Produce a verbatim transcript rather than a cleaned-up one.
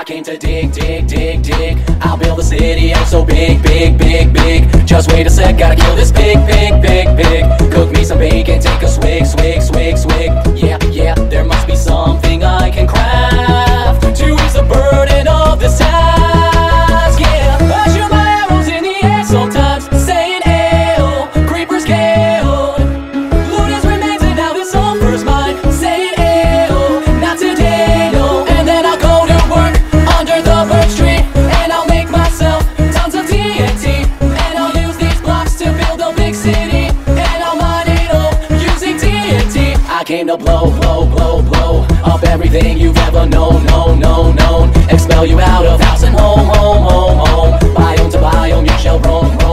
came to dig, dig, dig, dig. I'll build a city, I'm so big, big, big, big. Just wait a sec, gotta kill this pig, pig, pig, pig. Cook me some bacon, take a swig, swig, swig, swig. Yeah, yeah, there must be something I can craft to ease the burden of this task. Yeah, I shoot my arrows in the air sometimes, saying ayo, creepers killed. Luna's remains and now this whole first mine, saying ayo, not today, no. And then I'll go to work under the birch tree, and I'll make myself tons of T N T, and I'll use these blocks to build a big city, and I'll mine it all using T N T. I came to blow, blow, blow, blow up everything you've ever known, known, known, known. Expel you out of house and home, home, home, home. Biome to biome you shall roam.